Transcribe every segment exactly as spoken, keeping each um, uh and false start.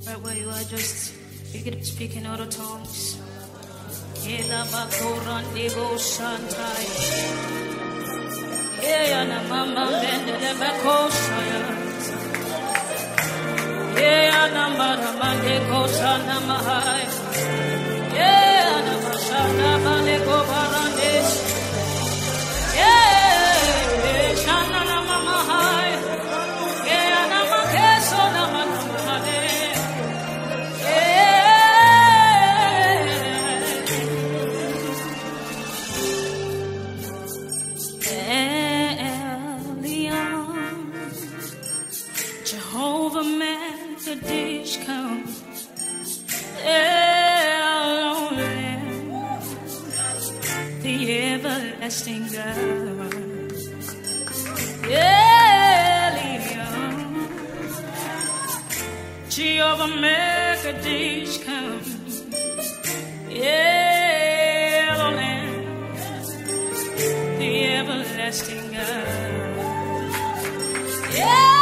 Right where you are, just begin to speak in other tongues. Ela bakorande go shantai. Yeah, na mama bende de bakoshaya. Yeah, na mama mande go shana mahai. Yeah, na mashana mande go barande. Yeah, shana na mama hai. Yeah, na makeso na mama hai. Jehovah Mekadesh come, Elohim, the everlasting God, Elion, Jehovah Mekadesh come, Elohim, the everlasting God. Yeah.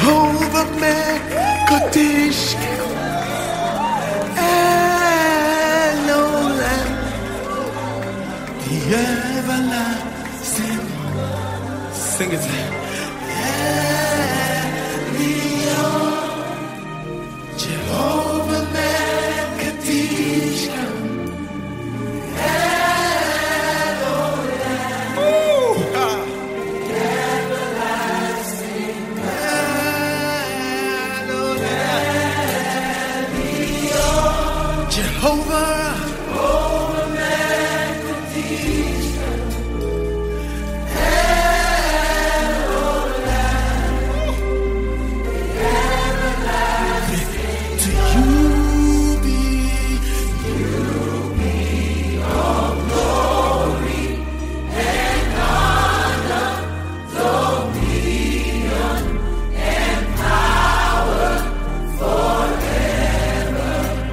Jehovah Mekadesh, Elohim, the everlasting. Sing it. Jehovah Mekadesh, Jehovah, Jehovah Mekadesh, everlasting. To you be, you be all glory and honor, dominion and power forever.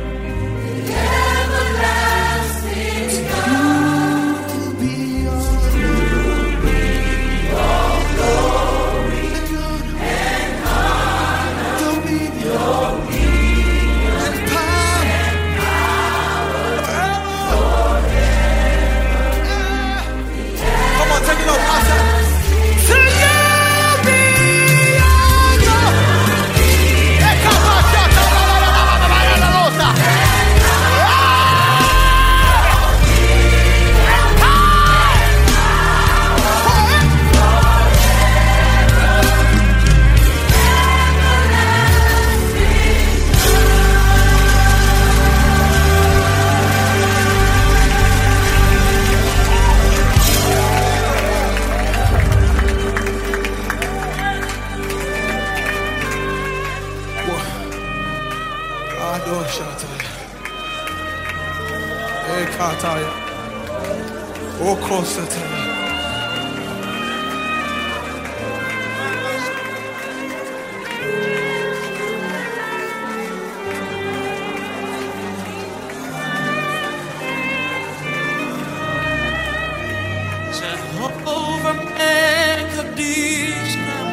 Jehovah Mekadesh,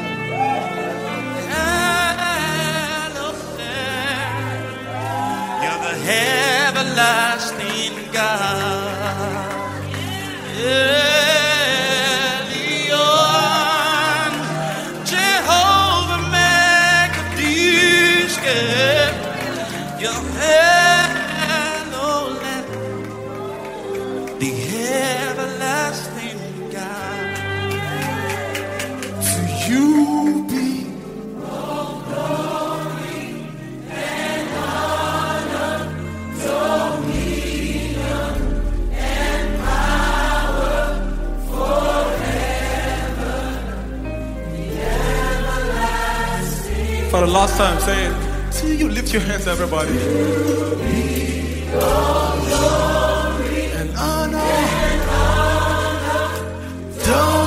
you're the everlasting God. Elion, Jehovah Mekadesh, you're Elohim, the everlasting God. To you be all glory and honor, dominion and power forever. The everlasting. For the last time, say it. See you lift your hands, everybody. Be all glory and honor, and honor, dominion.